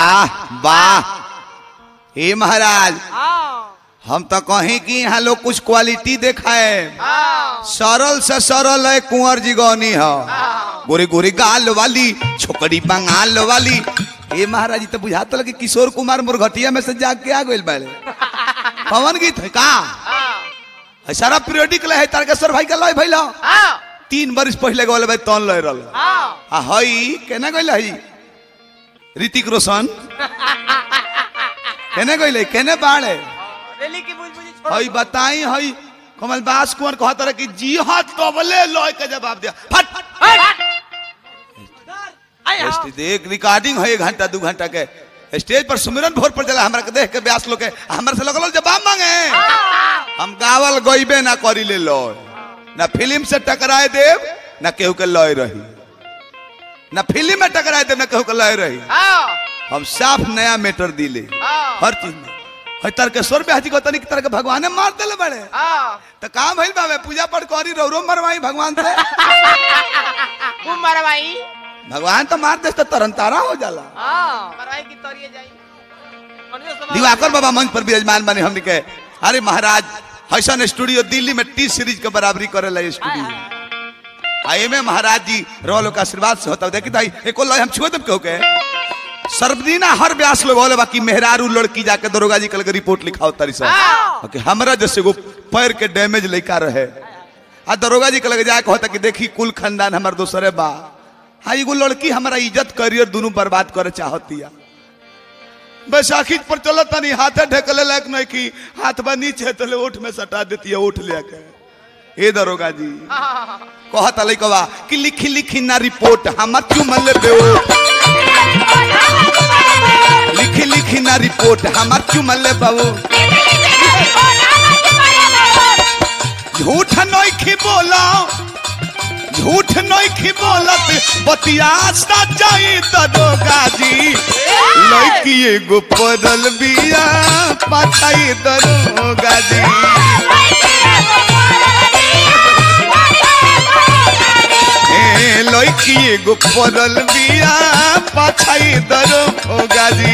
वाह वाह। हे महाराज हम तो कहीं कि यहाँ लोग कुछ क्वालिटी देखा है। सरल से सरल है कुंवर जी गौनी है, गोरी गोरी गाल वाली छोकरी बंगाल वाली। ये महाराज तो बुझाता लगे किशोर कुमार मुरघटिया में से जाग के आ गए बड़े पवन गीत है का सारा पीरियडिक लय है तारकेश्वर भाई का लय भइल 3 वर्ष पहले गए भाई तन लय रहा हई केना गइल हई ऋतिक रोशन केने गइल केने बाड़े हई बताई हई कमल बास कुंवर कहत रहे कि जी हां तबले लय के जवाब दिया फट देख रिकॉर्डिंग है 1 घंटा 2 घंटा के स्टेज पर सुमिरन भोर पर चला हमरा के देख के व्यास लोग के हमरा से लगल जवाब मांगे हम गावल गइबे ना करी ले लय ना फिल्म से टकराए देव ना केहू के लय रही ना फिल्म में टकराए देव ना केहू के लय रही हम साफ नया मैटर दिले हर चीज में हई तारकेश्वर ब्याजी को तनिक तरह के भगवान ने मार देले बड़े तो काम भइल बावे पूजा पाठ करी रो मरवाई भगवान से मरवाई भगवान तो मार दे तो तरन तारा हो जाला मरवाई की तोरिए जाई दिवाकर बाबा मंच पर विराजमान बने हमने के अरे महाराज हसन स्टूडियो दिल्ली में टी सीरीज के बराबरी करे ला स्टूडियो आई में महाराज जी रोलो का आशीर्वाद से होता देखी भाई एको लय हम छुए तब कहो के सर्वदीना हर व्यास लोग बोले बाकी मेहरारू लड़की जाके दरोगा जी कल के रिपोर्ट लिखाओ तारी सब कि हमरा जैसे वो पैर के डैमेज लेका रहे आ दरोगा जी कल जाके होता कि देखी कुल खानदान हमार दोसरे बा हाँ एगो लड़की हमारा इज्जत करियर दोनों बर्बाद करे चाहतिया बैसाखी पर चलत नहीं हाथे ढकले लायक नहीं की हाथ बा नीचे तले ओठ में सटा देती है ओठ लेके ए दरोगा जी कहता लइकवा कि लिखी लिखी ना रिपोर्ट हमर चुमल बेओट लिखी लिखी ना रिपोर्ट हमर चुमल बाबू झूठ नहीं खी बोला झूठ नहीं खी बोलत बतिया सच्चाई दरोगा जी लड़की एगो पड़ल बिया पाछाई दरोगा जी लड़की एगो पड़ल बिया पाछाई दरोगा जी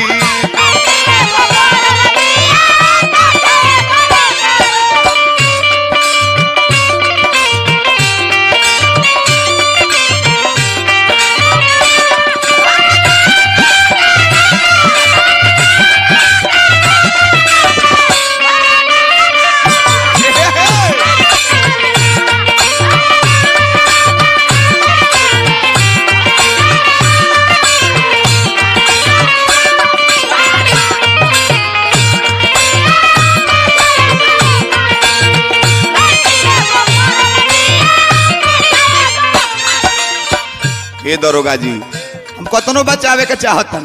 हे दरोगा जी हम कतनो बचावे के चाहतन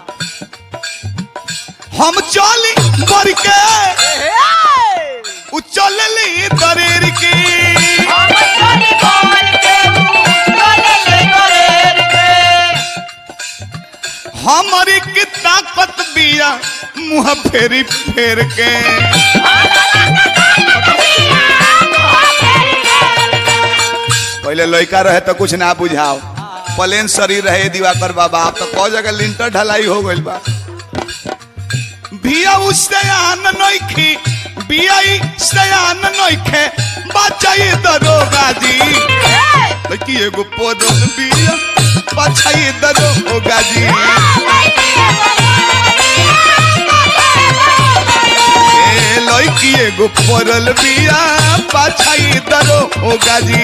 हम चली बर के उ चलली दरेर के हमारी की ताकत बिया मुँह फेरी फेर के पहले लड़का रहे तो कुछ ना बुझाओ प्लेन शरीर रहे दिवाकर बाबा आप तो कौ जगह लिंटर ढलाई हो गई बा भिया उसयान नइखी बियाई सयान नइखे बचाई दरोगा जी लड़की एगो पड़ल बिया बचाई दरोगा जी लड़की एगो पड़ल बिया बचाई दरोगा जी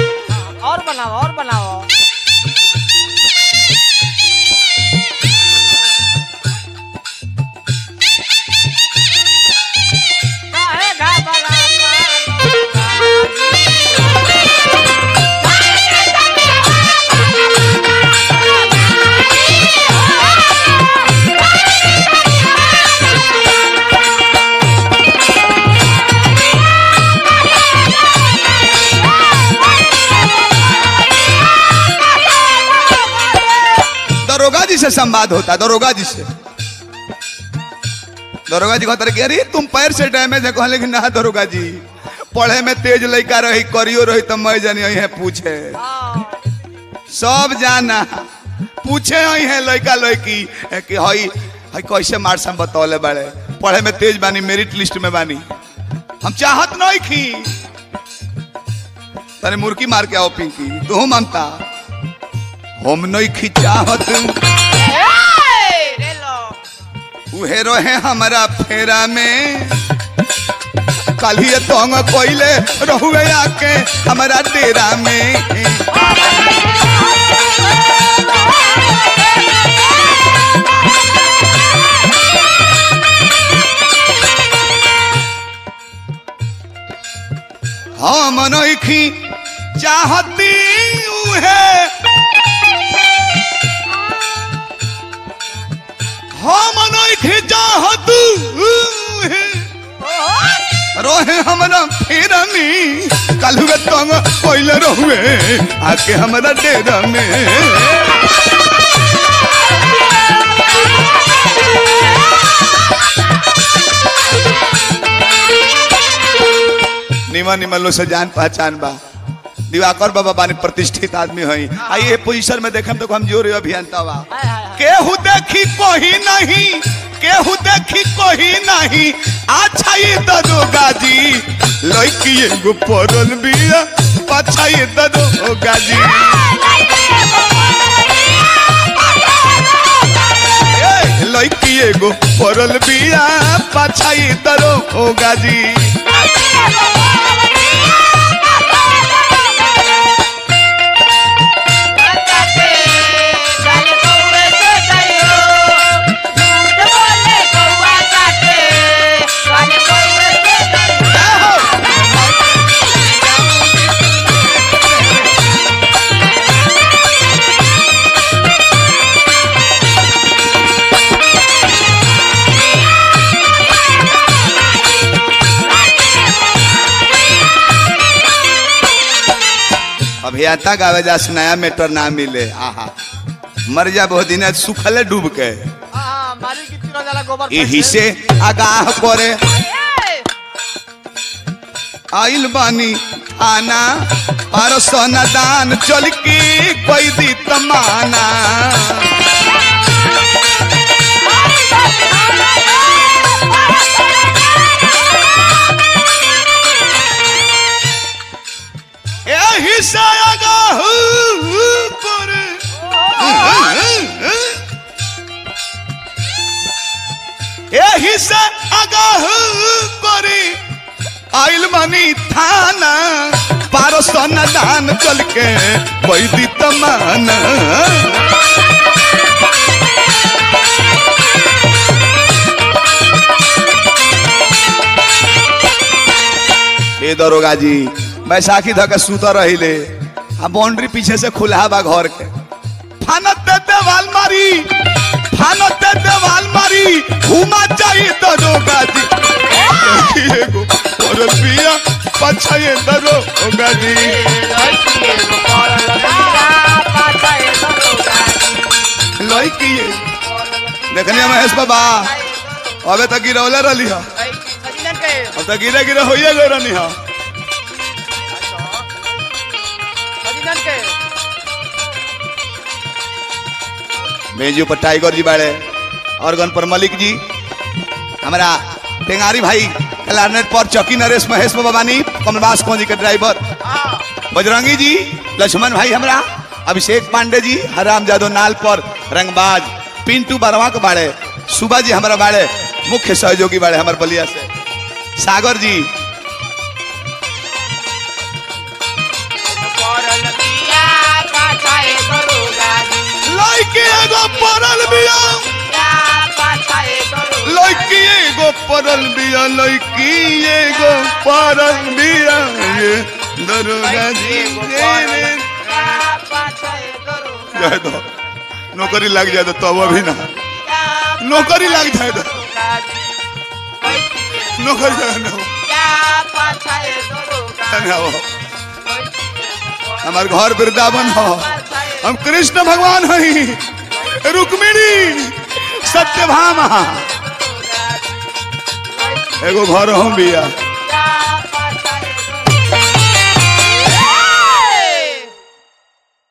और बनाओ से संवाद होता, दरोगा जी से। दरोगा जी कहते कि अरे तुम पैर से डैमेज है, कहले कि ना दरोगा जी, पढ़े में तेज लड़का रही, करियो रही तो मैं जानी है पूछे, सब जाना पूछे है लड़का लड़की कि हई हई कैसे मार सम बतौले बड़े, पढ़े में तेज बानी, मेरिट लिस्ट में बानी, हम चाहत नहीं खी तने मुर्की मार के आओ पिंकी, तू ममता हम नहीं खी चाहत, उहे रहे हमारा फेरा में, कल ही तोंग कोइले रहुए आके हमारा डेरा में। हम नइखी चाहती उहे, हम नइखी चाहत उहे रोहे हमरा फेरा में, कल हुए तंग कोइले रहुए आके हमरा डेरा में। निमन निमन लो से जान पहचान बा, दिवाकर बाबा बानी प्रतिष्ठित आदमी हई, आइए पोजीशन में देखम तो हम जोर अभियंता बा, केहू देखी कोई नहीं, केहू देखी कोई नहीं, अच्छा ये दरोगा जी लड़की एगो पड़ल बिया, अच्छा ये दरोगा जी, लड़की एगो पड़ल बिया, अच्छा ये दरोगा जी। अभियंता गावे जा नया मेटर ना मिले, आहा मर जा बहुत दिन सुखले डूब के, यही से आगाह करे आइल बानी आना परसोना दान चल के कोई दी तमाना, यही से आगाह करे, यही से आगाह करे आइल मनी थाना पारसोना दान चल के कोई दी तमाना। ए दरोगा जी बैसाखी धके सुता रहिले, आ बाउंड्री पीछे से खुला बा घर के, फानत दे देवाल मारी, फानत दे देवाल मारी, घुमा चाहिए दरोगा जी, एगो पड़ल बिया, पाछा ये दरोगा जी, लड़की देखनी महेश बाबा अबे तक गिरौले रही है, अब तक गिरे गिरे होइए गए रहनी है। मेजू पर टाइगर जी बाड़े, ऑर्गन पर मलिक जी, हमारा टेंगारी भाई क्लारनेट पर चौकी नरेश महेश बाबानी, कमलवास कौन जी के ड्राइवर, बजरंगी जी, लक्ष्मण भाई हमारा, अभिषेक पांडे जी, हराम जादव नाल पर रंगबाज, पिंटू बरवा के बाड़े, सुबह जी हमारा बाड़े मुख्य सहयोगी बाड़े हमारे बलिया से, सागर जी, लड़की एगो पड़ल बिया, लड़की एगो पड़ल बिया, लड़की एगो पड़ल बिया, ये दरोगा जी जाए तो नौकरी लग जाए तो अभी ना नौकरी लग जाए तो नौकरी ना हो, हमारे घर वृंदावन हो, हम कृष्ण भगवान हई, रुक्मिणी सत्यभामा एगो घर हम बिया